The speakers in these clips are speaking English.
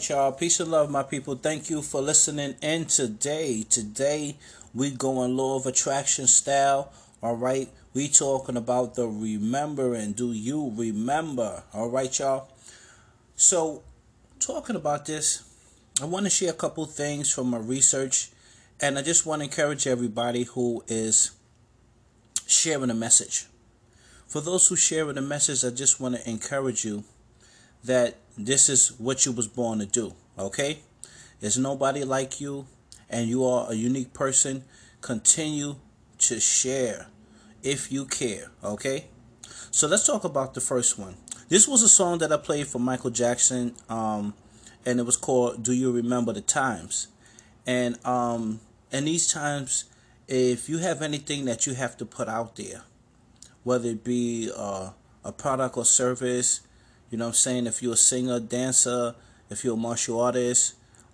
y'all. Peace and love, my people. Thank you for listening in today. Today, we going law of attraction style. All right. We talking about the remembering. Do you remember? All right, y'all. So, talking about this, I want to share a couple things from my research. And I just want to encourage everybody who is sharing a message. For those who share the message, I just want to encourage you that this is what you was born to do. Okay? There's nobody like you, and you are a unique person. Continue to share if you care. Okay? So let's talk about the first one. This was a song that I played for Michael Jackson, and it was called "Do You Remember the Times?" And in these times, if you have anything that you have to put out there, whether it be a product or service, you know what I'm saying, if you're a singer, dancer, if you're a martial artist,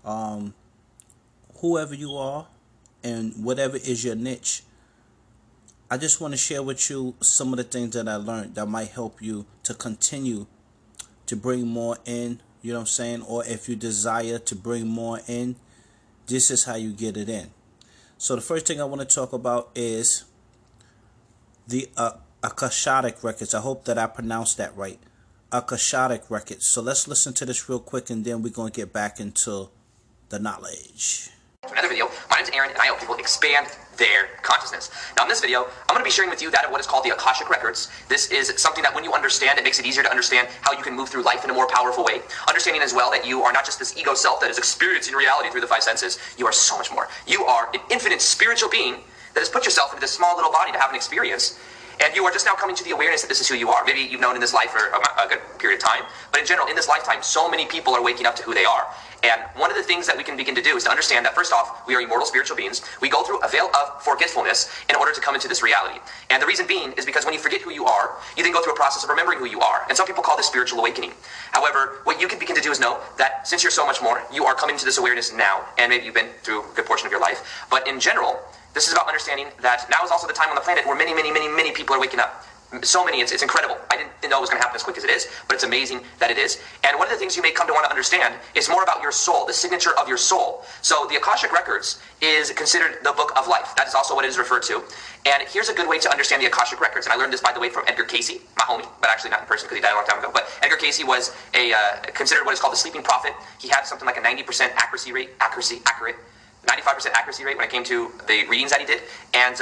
whoever you are, and whatever is your niche, I just want to share with you some of the things that I learned that might help you to continue to bring more in, you know what I'm saying, or if you desire to bring more in, this is how you get it in. So the first thing I want to talk about is the Akashic Records. I hope that I pronounced that right. Akashic Records. So let's listen to this real quick, and then we're going to get back into the knowledge. Another video. My name's Aaron, and I help people expand their consciousness. Now, in this video, I'm going to be sharing with you that of what is called the Akashic Records. This is something that when you understand, it makes it easier to understand how you can move through life in a more powerful way. Understanding as well that you are not just this ego self that is experiencing reality through the five senses. You are so much more. You are an infinite spiritual being that has put yourself into this small little body to have an experience. And you are just now coming to the awareness that this is who you are. Maybe you've known in this life for a good period of time. But in general, in this lifetime, so many people are waking up to who they are. And one of the things that we can begin to do is to understand that, first off, we are immortal spiritual beings. We go through a veil of forgetfulness in order to come into this reality. And the reason being is because when you forget who you are, you then go through a process of remembering who you are. And some people call this spiritual awakening. However, what you can begin to do is know that since you're so much more, you are coming to this awareness now. And maybe you've been through a good portion of your life. But in general, this is about understanding that now is also the time on the planet where many people are waking up. So many, it's incredible. I didn't know it was going to happen as quick as it is, but it's amazing that it is. And one of the things you may come to want to understand is more about your soul, the signature of your soul. So the Akashic Records is considered the book of life. That is also what it is referred to. And here's a good way to understand the Akashic Records. And I learned this, by the way, from Edgar Cayce, my homie, but actually not in person because he died a long time ago. But Edgar Cayce was considered what is called the sleeping prophet. He had something like a 90% accurate 95% accuracy rate when it came to the readings that he did, and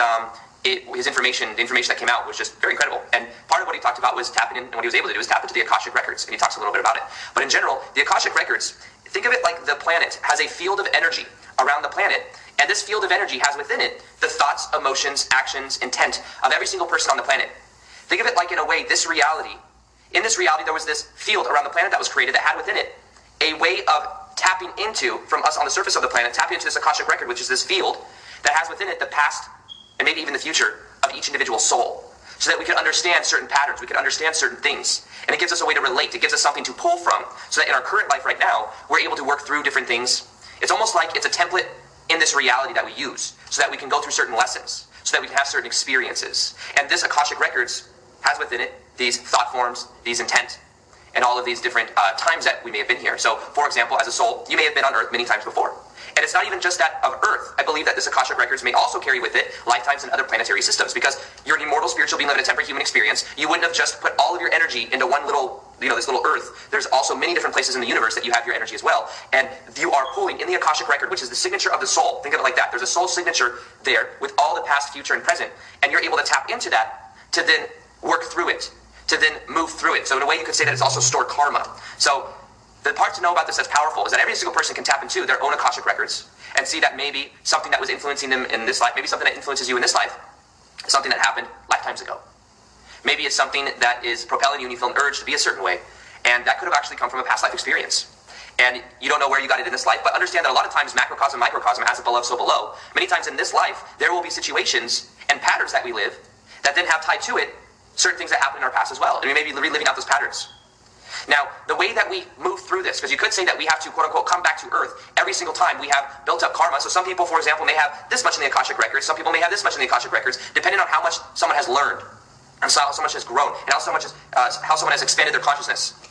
the information that came out was just very incredible. And part of what he talked about was tapping in, and what he was able to do was tap into the Akashic Records, and he talks a little bit about it. But in general, the Akashic Records, think of it like the planet has a field of energy around the planet, and this field of energy has within it the thoughts, emotions, actions, intent of every single person on the planet. Think of it like, in a way, this reality. In this reality, there was this field around the planet that was created that had within it a way of tapping into, from us on the surface of the planet, tapping into this Akashic Record, which is this field that has within it the past and maybe even the future of each individual soul, so that we can understand certain patterns, we can understand certain things, and it gives us a way to relate, it gives us something to pull from, so that in our current life right now, we're able to work through different things. It's almost like it's a template in this reality that we use, so that we can go through certain lessons, so that we can have certain experiences. And this Akashic Records has within it these thought forms, these intent, and all of these different times that we may have been here. So, for example, as a soul, you may have been on Earth many times before. And it's not even just that of Earth. I believe that this Akashic Records may also carry with it lifetimes in other planetary systems, because you're an immortal spiritual being living a temporary human experience. You wouldn't have just put all of your energy into one little, this little Earth. There's also many different places in the universe that you have your energy as well. And you are pulling in the Akashic Record, which is the signature of the soul. Think of it like that. There's a soul signature there with all the past, future, and present. And you're able to tap into that to then work through it, to then move through it. So in a way, you could say that it's also stored karma. So the part to know about this that's powerful is that every single person can tap into their own Akashic Records and see that maybe something that was influencing them in this life, maybe something that influences you in this life, something that happened lifetimes ago. Maybe it's something that is propelling you and you feel an urge to be a certain way, and that could have actually come from a past life experience. And you don't know where you got it in this life, but understand that a lot of times macrocosm, microcosm, as above, so below. Many times in this life, there will be situations and patterns that we live that then have tied to it certain things that happened in our past as well, and we may be reliving out those patterns. Now, the way that we move through this, because you could say that we have to, quote unquote, come back to Earth every single time we have built up karma. So some people, for example, may have this much in the Akashic Records, some people may have this much in the Akashic Records, depending on how much someone has learned, and how so much has grown, and how someone has expanded their consciousness.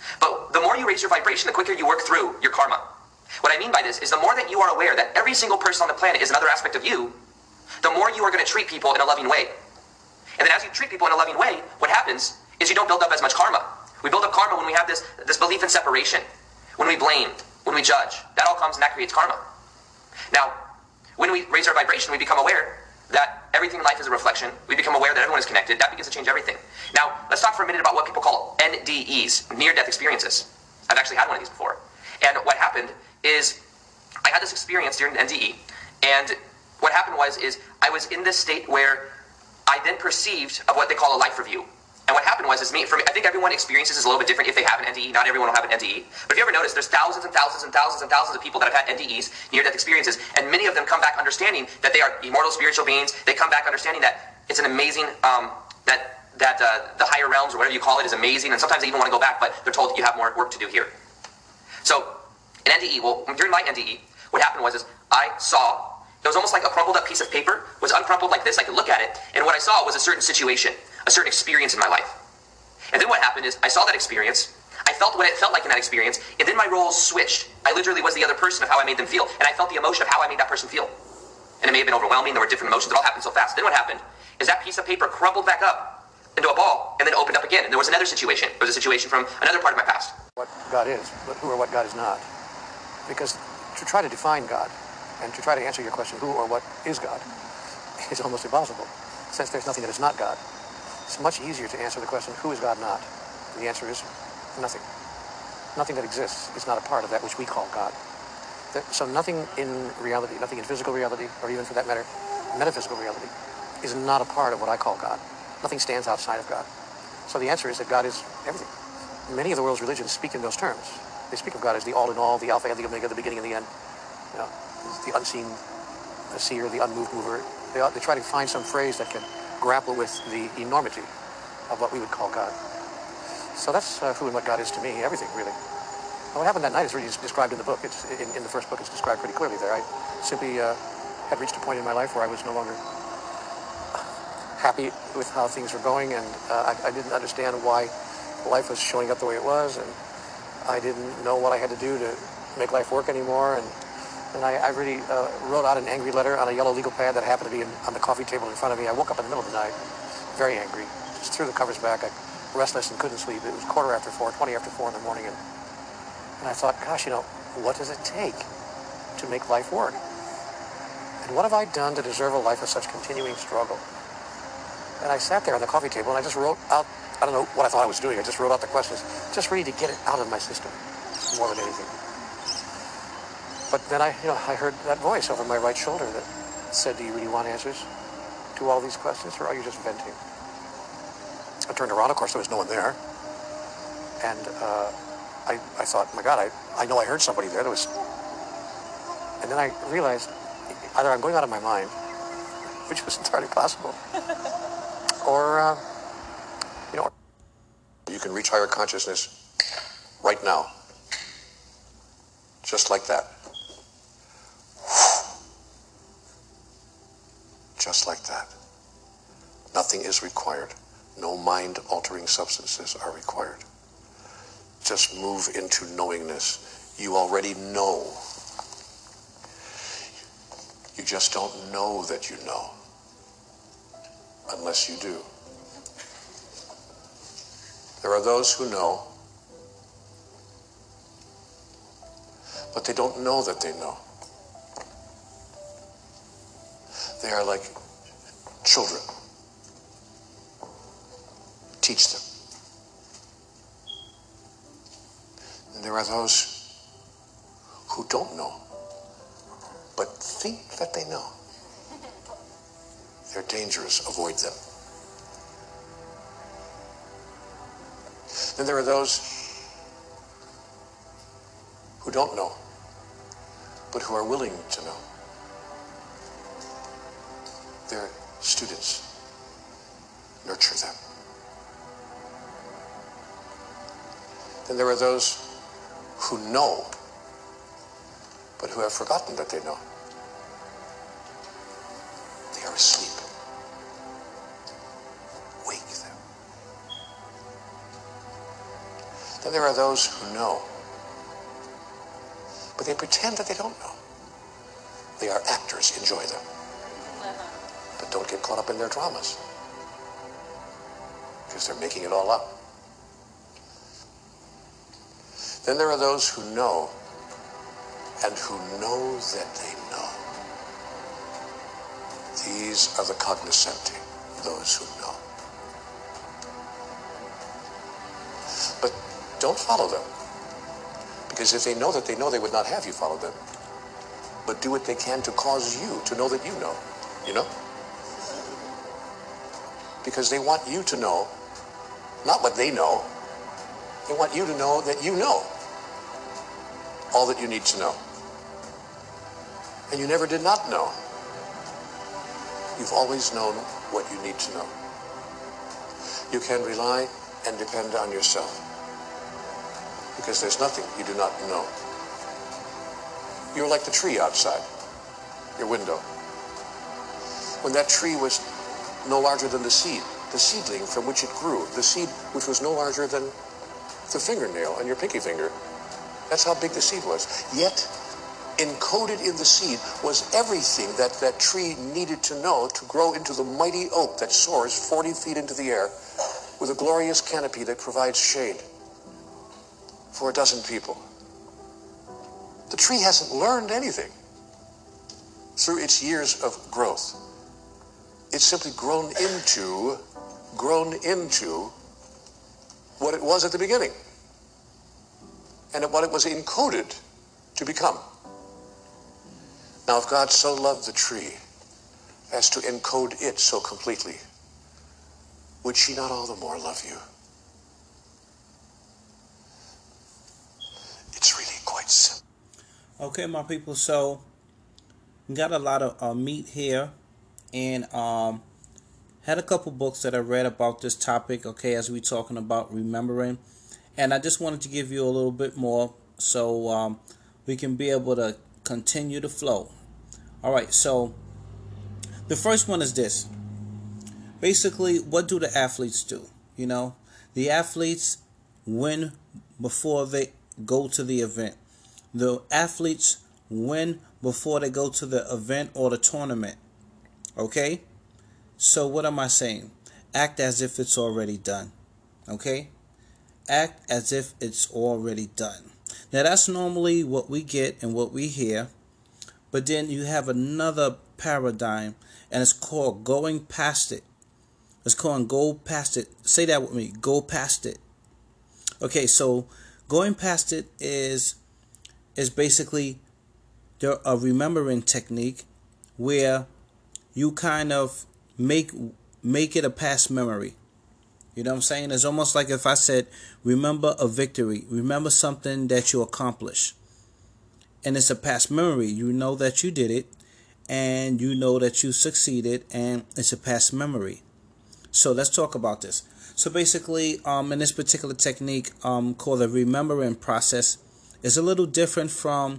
But the more you raise your vibration, the quicker you work through your karma. What I mean by this is the more that you are aware that every single person on the planet is another aspect of you, the more you are going to treat people in a loving way. And then as you treat people in a loving way, what happens is you don't build up as much karma. We build up karma when we have this belief in separation, when we blame, when we judge. That all comes and that creates karma. Now, when we raise our vibration, we become aware that everything in life is a reflection. We become aware that everyone is connected. That begins to change everything. Now, let's talk for a minute about what people call NDEs, near-death experiences. I've actually had one of these before. And what happened is I had this experience during an NDE. And what happened was I was in this state where I then perceived of what they call a life review. And what happened was, for me, I think everyone experiences this a little bit different if they have an NDE. Not everyone will have an NDE. But if you ever notice, there's thousands and thousands and thousands and thousands of people that have had NDEs, near-death experiences, and many of them come back understanding that they are immortal spiritual beings. They come back understanding that it's an amazing, that the higher realms, or whatever you call it, is amazing, and sometimes they even want to go back, but they're told that you have more work to do here. So, an NDE, during my NDE, what happened was I saw, it was almost like a crumpled up piece of paper, was uncrumpled like this, I could look at it, and what I saw was a certain situation, a certain experience in my life. And then what happened is, I saw that experience, I felt what it felt like in that experience, and then my roles switched. I literally was the other person of how I made them feel, and I felt the emotion of how I made that person feel. And it may have been overwhelming, there were different emotions, it all happened so fast. Then what happened is that piece of paper crumbled back up into a ball, and then opened up again, and there was another situation. There was a situation from another part of my past. What God is, but who or what God is not. Because to try to define God, and to try to answer your question, who or what is God, is almost impossible, since there's nothing that is not God. It's much easier to answer the question, who is God not? And the answer is nothing. Nothing that exists is not a part of that which we call God. So nothing in reality, nothing in physical reality, or even for that matter, metaphysical reality, is not a part of what I call God. Nothing stands outside of God. So the answer is that God is everything. Many of the world's religions speak in those terms. They speak of God as the all in all, the alpha and the omega, the beginning and the end. You know, the unseen seer, the unmoved mover. They try to find some phrase that can grapple with the enormity of what we would call God. So that's who and what God is to me, everything, really. And what happened that night is really described in the book. It's in the first book, it's described pretty clearly there. I simply had reached a point in my life where I was no longer happy with how things were going, and I didn't understand why life was showing up the way it was, and I didn't know what I had to do to make life work anymore, and I really wrote out an angry letter on a yellow legal pad that happened to be on the coffee table in front of me. I woke up in the middle of the night, very angry, just threw the covers back, restless and couldn't sleep. It was 20 after 4 in the morning, and I thought, gosh, what does it take to make life work? And what have I done to deserve a life of such continuing struggle? And I sat there on the coffee table, and I just wrote out, I don't know what I thought I was doing, I just wrote out the questions, just really to get it out of my system, more than anything. But then I heard that voice over my right shoulder that said, do you really want answers to all these questions, or are you just venting? I turned around, of course, there was no one there. And I thought, my God, I know I heard somebody there. And then I realized either I'm going out of my mind, which was entirely possible, or, you can reach higher consciousness right now. Just like that. Just like that. Nothing is required. No mind-altering substances are required. Just move into knowingness. You already know. You just don't know that you know. Unless you do. There are those who know, but they don't know that they know. They are like children. Teach them. And there are those who don't know, but think that they know. They're dangerous. Avoid them. Then there are those who don't know, but who are willing to know. They're students. Nurture them. Then there are those who know, but who have forgotten that they know. They are asleep. Wake them. Then there are those who know, but they pretend that they don't know. They are actors, enjoy them. But don't get caught up in their dramas, because they're making it all up. Then there are those who know, and who know that they know. These are the cognoscenti, those who know. But don't follow them, because if they know that they know, they would not have you follow them. But do what they can to cause you to know that you know, you know? Because they want you to know, not what they know, they want you to know that you know all that you need to know. And you never did not know. You've always known what you need to know. You can rely and depend on yourself, because there's nothing you do not know. You're like the tree outside your window. When that tree was no larger than the seed, the seedling from which it grew, the seed which was no larger than the fingernail on your pinky finger. That's how big the seed was. Yet, encoded in the seed was everything that that tree needed to know to grow into the mighty oak that soars 40 feet into the air with a glorious canopy that provides shade for a dozen people. The tree hasn't learned anything through its years of growth. It's simply grown into what it was at the beginning, and what it was encoded to become. Now, if God so loved the tree as to encode it so completely, would she not all the more love you? It's really quite simple. Okay, my people, so we got a lot of meat here, and had a couple books that I read about this topic, okay, as we talking about remembering. And I just wanted to give you a little bit more so we can be able to continue the flow. All right, so the first one is this. Basically, what do the athletes do? You know, the athletes win before they go to the event. The athletes win before they go to the event or the tournament. Okay? So what am I saying? Act as if it's already done. Okay? Act as if it's already done. Now that's normally what we get and what we hear. But then you have another paradigm, and it's called going past it. It's called go past it. Say that with me. Go past it. Okay, so going past it is basically a remembering technique where you kind of make it a past memory. You know what I'm saying? It's almost like if I said, remember a victory. Remember something that you accomplished. And it's a past memory. You know that you did it, and you know that you succeeded, and it's a past memory. So let's talk about this. So basically, in this particular technique called the remembering process, is a little different from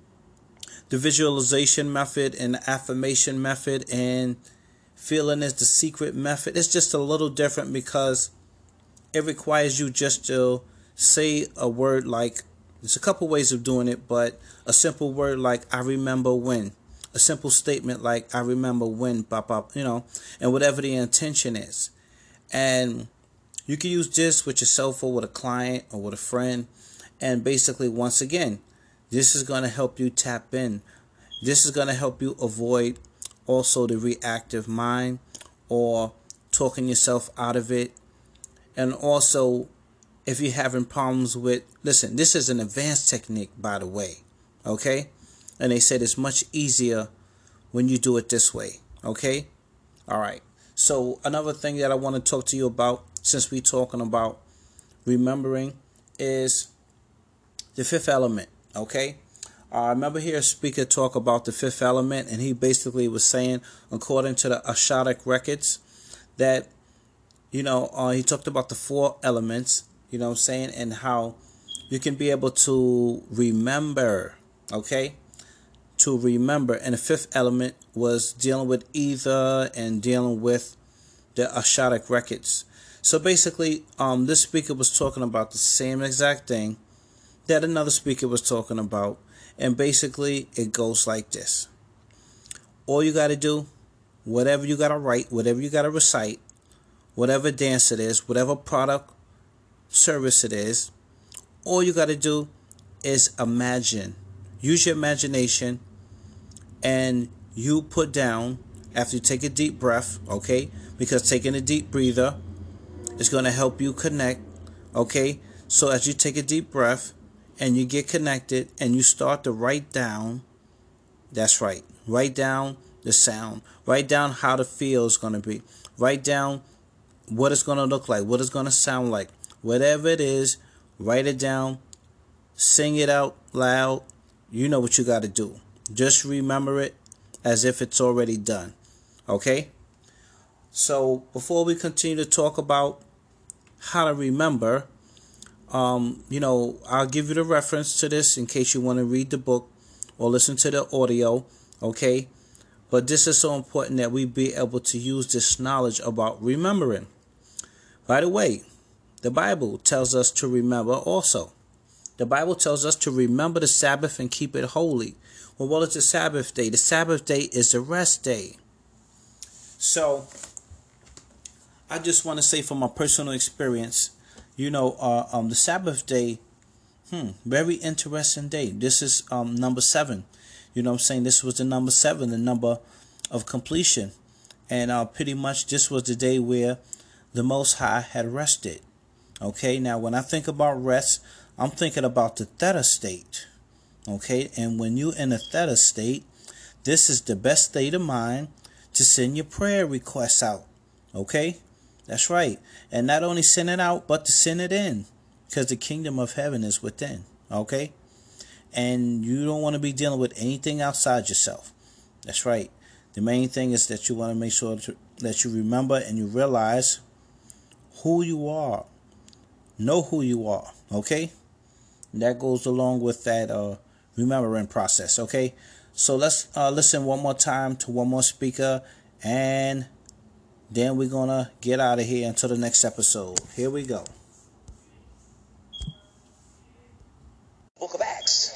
the visualization method and the affirmation method and feeling is the secret method. It's just a little different because it requires you just to say a word like, there's a couple ways of doing it, but a simple word like I remember when. A simple statement like I remember when, pop up, you know, and whatever the intention is. And you can use this with yourself or with a client or with a friend. And basically, once again, this is going to help you tap in. This is going to help you avoid also the reactive mind or talking yourself out of it. And also, if you're having problems with, listen, this is an advanced technique, by the way, okay? And they said it's much easier when you do it this way, okay? All right. So another thing that I want to talk to you about, since we're talking about remembering, is the fifth element, okay? I remember here a speaker talk about the fifth element, and he basically was saying, according to the Akashic records, that, you know, he talked about the four elements, you know what I'm saying, and how you can be able to remember, okay? To remember. And the fifth element was dealing with ether and dealing with the Akashic records. So basically, this speaker was talking about the same exact thing that another speaker was talking about. And basically, it goes like this. All you got to do, whatever you got to write, whatever you got to recite, whatever dance it is, whatever product, service it is, all you got to do is imagine. Use your imagination, and you put down, after you take a deep breath, okay? Because taking a deep breather is going to help you connect, okay? So as you take a deep breath and you get connected and you start to write down, that's right, write down the sound. Write down how the feel is going to be. Write down what it's going to look like, what it's going to sound like. Whatever it is, write it down, sing it out loud. You know what you got to do. Just remember it as if it's already done. Okay? So before we continue to talk about how to remember, I'll give you the reference to this in case you want to read the book or listen to the audio. Okay? But this is so important that we be able to use this knowledge about remembering. By the way, the Bible tells us to remember also. The Bible tells us to remember the Sabbath and keep it holy. Well, what is the Sabbath day? The Sabbath day is the rest day. So, I just want to say from my personal experience, the Sabbath day, very interesting day. This is number 7. You know what I'm saying? This was the number 7, the number of completion. And pretty much this was the day where the Most High had rested. Okay, now when I think about rest, I'm thinking about the theta state. Okay, and when you're in a theta state, this is the best state of mind to send your prayer requests out. Okay, that's right. And not only send it out, but to send it in, because the kingdom of heaven is within. Okay, and you don't want to be dealing with anything outside yourself. That's right. The main thing is that you want to make sure that you remember and you realize who you are. Know who you are, okay? And that goes along with that remembering process, okay? So let's listen one more time to one more speaker, and then we're going to get out of here until the next episode. Here we go. Book of Acts.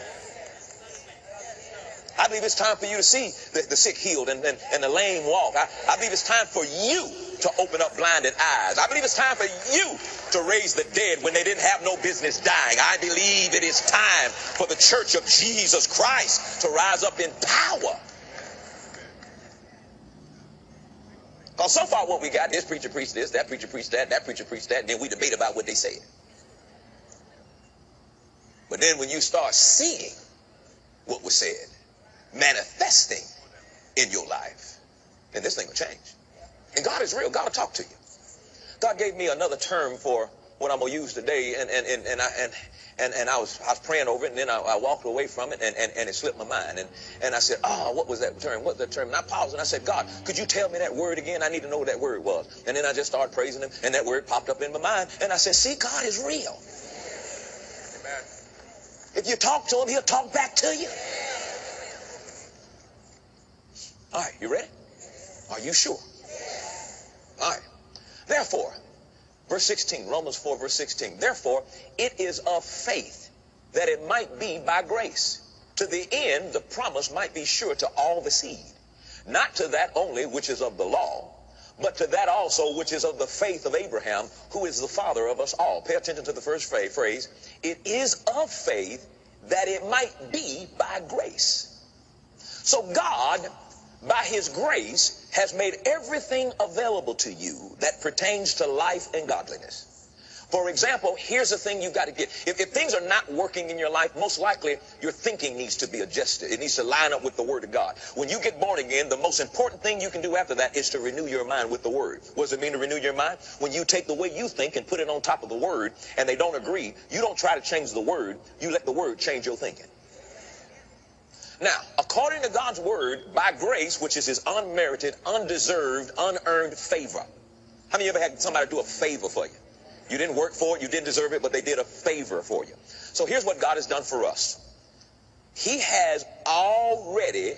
I believe it's time for you to see the sick healed and the lame walk. I believe it's time for you to open up blinded eyes. I believe it's time for you to raise the dead when they didn't have no business dying. I believe it is time for the church of Jesus Christ to rise up in power. Because so far what we got, this preacher preached this, that preacher preached that, that preacher preached that, and then we debate about what they said. But then when you start seeing what was said, manifesting in your life, then this thing will change. And God is real. God will talk to you. God gave me another term for what I'm gonna use today, and I was praying over it, and then I walked away from it, and it slipped my mind, and I said, what was that term? What's that term? And I paused and I said, God, could you tell me that word again? I need to know what that word was. And then I just started praising Him, and that word popped up in my mind, and I said, see, God is real. Amen. If you talk to Him, He'll talk back to you. All right, you ready? Are you sure? All right. Therefore, verse 16, Romans 4, verse 16. Therefore, it is of faith that it might be by grace, to the end the promise might be sure to all the seed, not to that only which is of the law, but to that also which is of the faith of Abraham, who is the father of us all. Pay attention to the first phrase. It is of faith that it might be by grace. So God, by His grace, has made everything available to you that pertains to life and godliness. For example, here's the thing you've got to get. If things are not working in your life, most likely your thinking needs to be adjusted. It needs to line up with the Word of God. When you get born again, the most important thing you can do after that is to renew your mind with the Word. What does it mean to renew your mind? When you take the way you think and put it on top of the Word, and they don't agree, you don't try to change the Word. You let the Word change your thinking. Now, according to God's word, by grace, which is His unmerited, undeserved, unearned favor. How many of you ever had somebody do a favor for you? You didn't work for it, you didn't deserve it, but they did a favor for you. So here's what God has done for us. He has already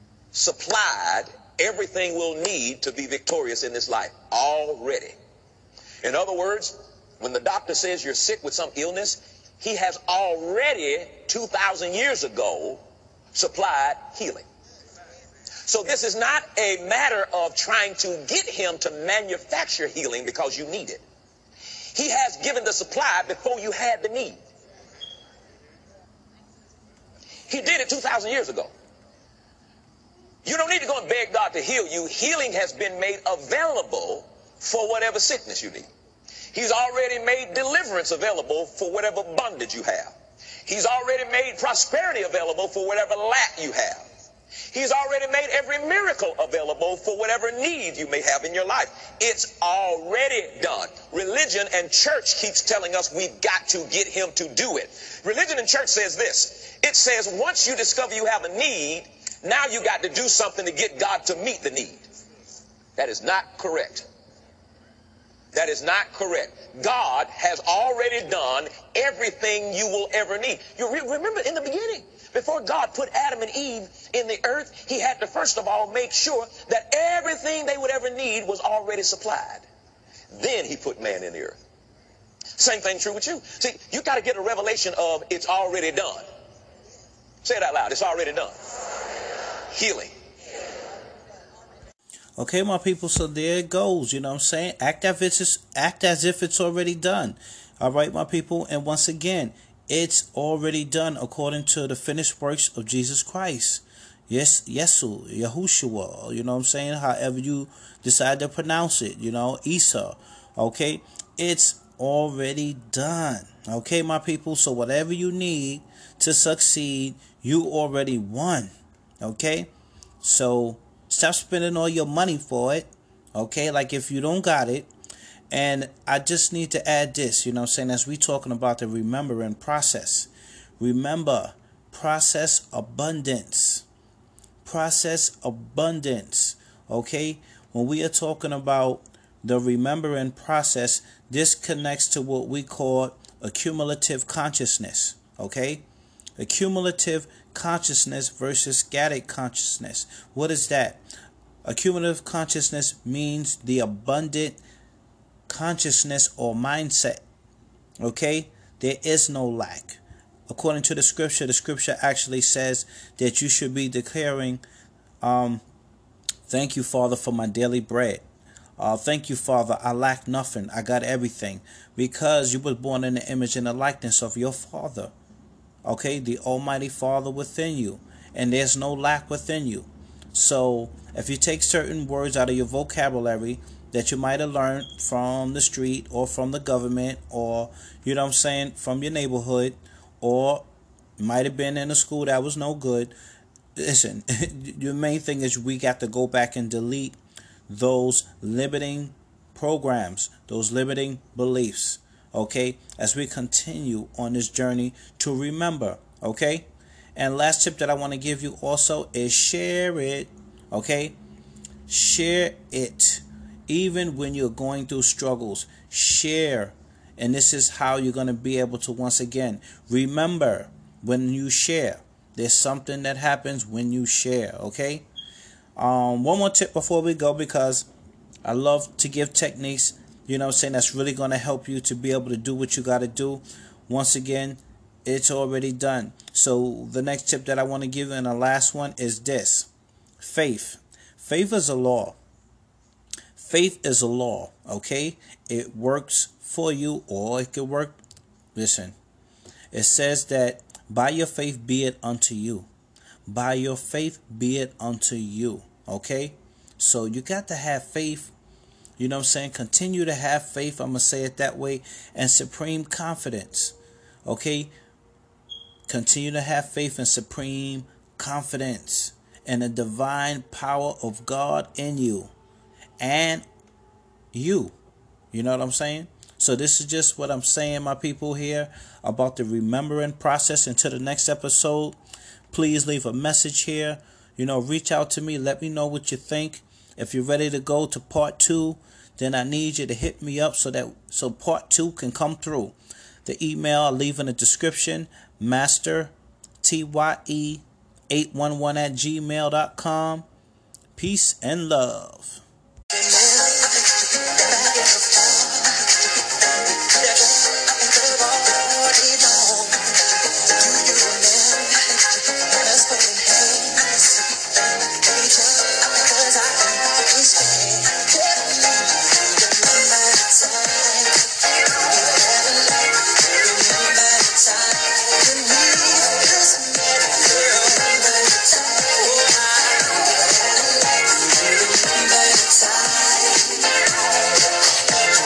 supplied everything we'll need to be victorious in this life. Already. In other words, when the doctor says you're sick with some illness, he has already 2,000 years ago supplied healing. So this is not a matter of trying to get him to manufacture healing because you need it. He has given the supply before you had the need. He did it 2,000 years ago. You don't need to go and beg God to heal you. Healing has been made available for whatever sickness you need. He's already made deliverance available for whatever bondage you have. He's already made prosperity available for whatever lack you have. He's already made every miracle available for whatever need you may have in your life. It's already done. Religion and church keeps telling us we've got to get him to do it. Religion and church says this. It says once you discover you have a need, now you got to do something to get God to meet the need. That is not correct. That is not correct. God has already done everything you will ever need. You remember in the beginning, before God put Adam and Eve in the earth, he had to first of all make sure that everything they would ever need was already supplied. Then he put man in the earth. Same thing true with you. See, you got to get a revelation of it's already done. Say it out loud. It's already done. Healing. Okay, my people, so there it goes. You know what I'm saying? Act as if it's already done. All right, my people. And once again, it's already done according to the finished works of Jesus Christ. Yes, Yesu, Yahushua. You know what I'm saying? However you decide to pronounce it. You know, Isa. Okay? It's already done. Okay, my people? So whatever you need to succeed, you already won. Okay? So stop spending all your money for it. Okay? Like if you don't got it. And I just need to add this, you know what I'm saying, as we talking about the remembering process. Remember, process abundance. Process abundance. Okay? When we are talking about the remembering process, this connects to what we call accumulative consciousness. Okay? Accumulative consciousness versus scattered consciousness. What is that? Accumulative consciousness means the abundant consciousness or mindset. Okay? There is no lack. According to the scripture actually says that you should be declaring, thank you, Father, for my daily bread. Thank you, Father, I lack nothing. I got everything. Because you were born in the image and the likeness of your Father. Okay? The Almighty Father within you. And there's no lack within you. So if you take certain words out of your vocabulary that you might have learned from the street or from the government or, you know what I'm saying, from your neighborhood, or might have been in a school that was no good. Listen, the main thing is we got to go back and delete those limiting programs, those limiting beliefs, okay, as we continue on this journey to remember, okay? And last tip that I want to give you also is share it, okay? Share it. Even when you're going through struggles, share. And this is how you're going to be able to, once again, remember when you share. There's something that happens when you share, okay? One more tip before we go, because I love to give techniques, you know what I'm saying, that's really going to help you to be able to do what you got to do. Once again, it's already done. So the next tip that I want to give you, and the last one, is this. Faith. Faith is a law. Faith is a law, okay? It works for you, or it could work. Listen, it says that by your faith be it unto you. By your faith be it unto you, okay? So you got to have faith, you know what I'm saying? Continue to have faith, I'm going to say it that way, and supreme confidence, okay? Continue to have faith and supreme confidence in the divine power of God in you. And you know what I'm saying? So this is just what I'm saying, my people, here about the remembering process. Until the next episode, please leave a message here. You know, reach out to me. Let me know what you think. If you're ready to go to part 2, then I need you to hit me up so part 2 can come through. The email I'll leave in the description, mastertye811@gmail.com. Peace and love.